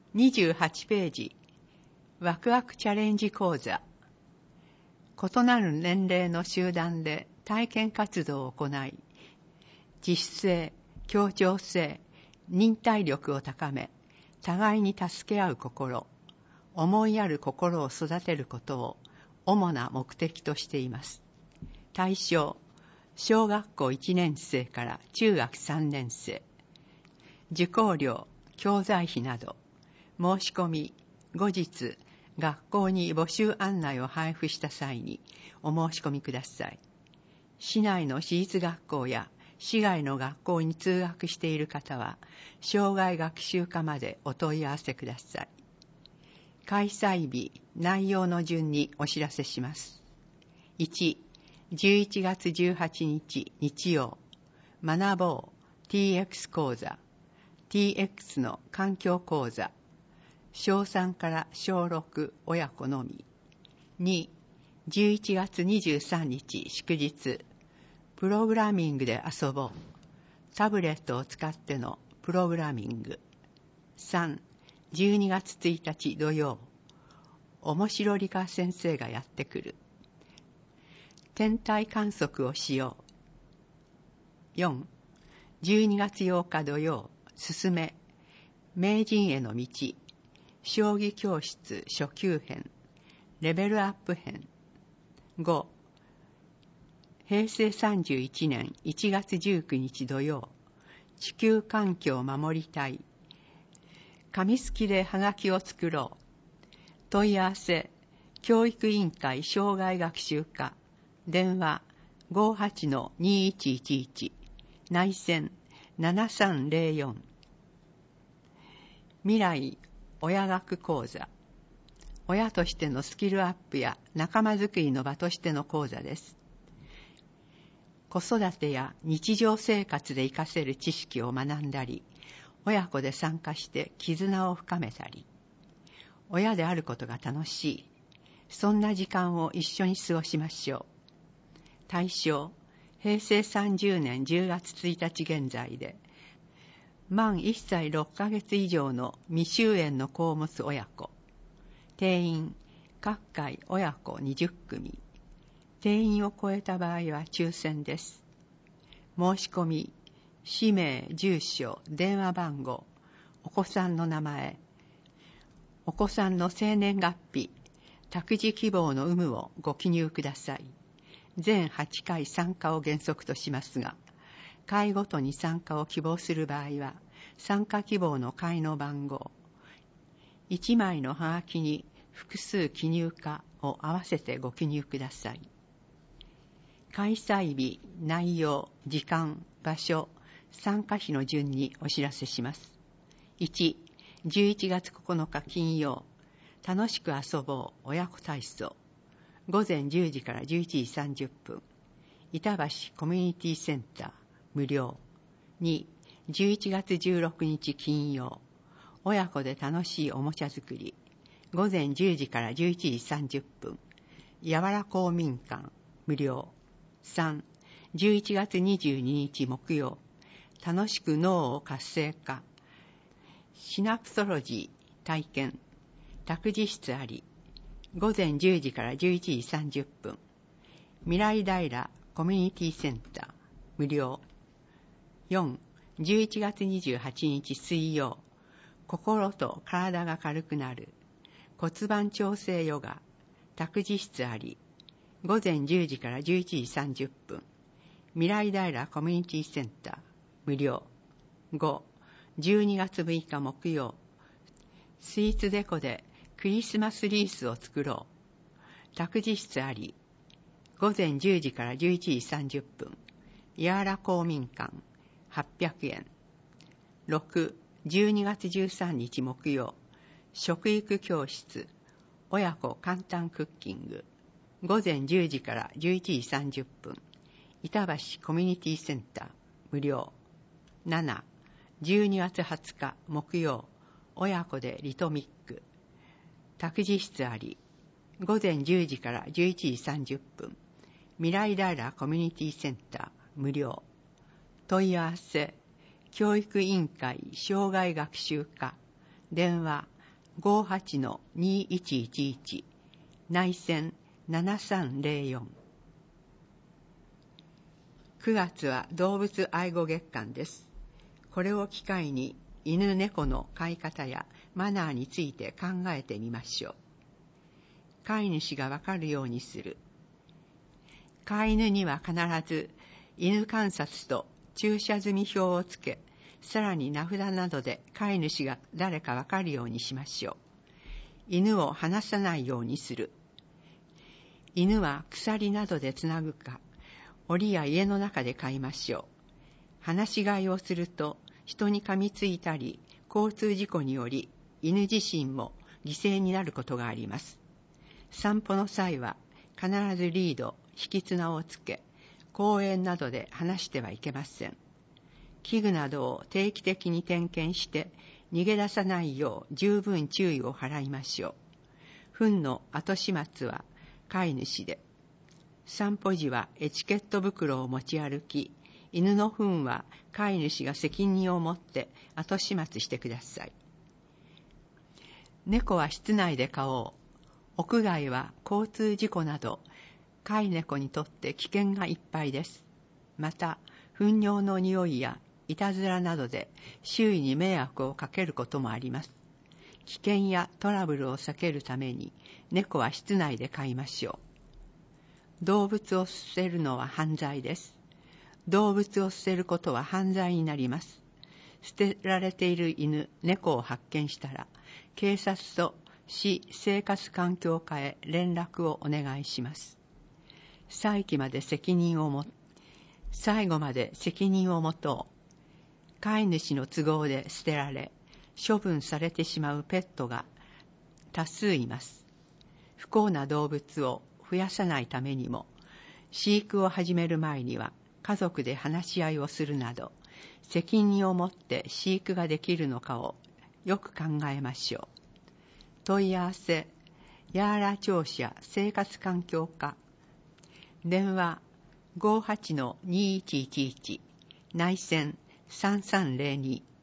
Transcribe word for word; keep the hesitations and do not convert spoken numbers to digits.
にじゅうはちページ、ワクワクチャレンジ講座。異なる年齢の集団で体験活動を行い、自主性、協調性、忍耐力を高め、互いに助け合う心、思いやる心を育てることを主な目的としています。対象、小学校いちねん生から中学さんねん生。受講料、教材費など、申し込み、後日、学校に募集案内を配布した際にお申し込みください。市内の私立学校や市外の学校に通学している方は、生涯学習課までお問い合わせください。開催日、内容の順にお知らせします。いち、じゅういちがつじゅうはちにち日曜、学ぼう ティーエックス 講座、ティーエックス の環境講座、小さんから小ろく親子のみ。に、じゅういちがつにじゅうさんにち祝日、プログラミングで遊ぼう。タブレットを使ってのプログラミング。さん、じゅうにがつついたち土曜、面白理科先生がやってくる。天体観測をしよう。よん、じゅうにがつようか土曜、すすめ、名人への道、将棋教室初級編、レベルアップ編。ご、へいせいさんじゅういちねんいちがつじゅうくにち土曜、地球環境を守りたい。紙すきではがきを作ろう。問い合わせ、教育委員会生涯学習課、電話 ごーはちのにいちいちいち、内線ななさんぜろよん。未来親学講座。親としてのスキルアップや仲間づくりの場としての講座です。子育てや日常生活で活かせる知識を学んだり、親子で参加して絆を深めたり、親であることが楽しい、そんな時間を一緒に過ごしましょう。対象、へいせいさんじゅうねんじゅうがつついたち現在で、満いっさいろっかげつ以上の未就園の子を持つ親子。定員、各回親子にじゅっくみ。定員を超えた場合は抽選です。申し込み、氏名、住所、電話番号、お子さんの名前、お子さんの生年月日、託児希望の有無をご記入ください。全はちかい参加を原則としますが、会ごとに参加を希望する場合は、参加希望の会の番号、いちまいのハガキに複数記入かを合わせてご記入ください。開催日、内容、時間、場所、参加費の順にお知らせします。いち、じゅういちがつここのか金曜、楽しく遊ぼう親子体操。ごぜんじゅうじからじゅういちじさんじゅっぷん。板橋コミュニティセンター、無料。に、じゅういちがつじゅうろくにち金曜、親子で楽しいおもちゃ作り。ごぜんじゅうじからじゅういちじさんじゅっぷん。やわら公民館、無料。さん、じゅういちがつにじゅうににち木曜、楽しく脳を活性化。シナプソロジー体験。託児室あり。ごぜんじゅうじからじゅういちじさんじゅっぷん。未来平コミュニティセンター、無料。よん、じゅういちがつにじゅうはちにち水曜、心と体が軽くなる。骨盤調整ヨガ。託児室あり。ごぜんじゅうじからじゅういちじさんじゅっぷん。未来平コミュニティセンター、無料。ご、じゅうにがつむいか木曜、スイーツデコでクリスマスリースを作ろう。託児室あり。ごぜんじゅうじからじゅういちじさんじゅっぷん。やわら公民館、はっぴゃくえん。ろく、じゅうにがつじゅうさんにち木曜、食育教室、親子簡単クッキング。ごぜんじゅうじからじゅういちじさんじゅっぷん。板橋コミュニティセンター、無料。なな、じゅうにがつはつか木曜、親子でリトミック。託児室あり。ごぜんじゅうじからじゅういちじさんじゅっぷん。未来平コミュニティセンター、無料。問い合わせ、教育委員会生涯学習課、電話ごはちのにいちいちいち 内線ななさんぜろよん。くがつは動物愛護月間です。これを機会に犬猫の飼い方やマナーについて考えてみましょう。飼い主がわかるようにする。飼い犬には必ず犬観察と駐車済み表をつけ、さらに名札などで飼い主が誰かわかるようにしましょう。犬を離さないようにする。犬は鎖などでつなぐか、檻や家の中で飼いましょう。放し飼いをすると人に噛みついたり、交通事故により犬自身も犠牲になることがあります。散歩の際は必ずリード、引き綱をつけ、公園などで離してはいけません。器具などを定期的に点検して逃げ出さないよう十分注意を払いましょう。糞の後始末は飼い主で、散歩時はエチケット袋を持ち歩き、犬の糞は飼い主が責任を持って後始末してください。猫は室内で飼おう。屋外は交通事故など、飼い猫にとって危険がいっぱいです。また、糞尿の匂いやいたずらなどで周囲に迷惑をかけることもあります。危険やトラブルを避けるために猫は室内で飼いましょう。動物を捨てるのは犯罪です。動物を捨てることは犯罪になります。捨てられている犬、猫を発見したら、警察と市生活環境課へ連絡をお願いします。最期まで責任をも、最後まで責任を持とう。飼い主の都合で捨てられ、処分されてしまうペットが多数います。不幸な動物を増やさないためにも、飼育を始める前には家族で話し合いをするなど、責任を持って飼育ができるのかをよく考えましょう。問い合わせ、ヤーラ庁舎生活環境課。電話ごはちのにいちいちいち、内線さんさんぜろに。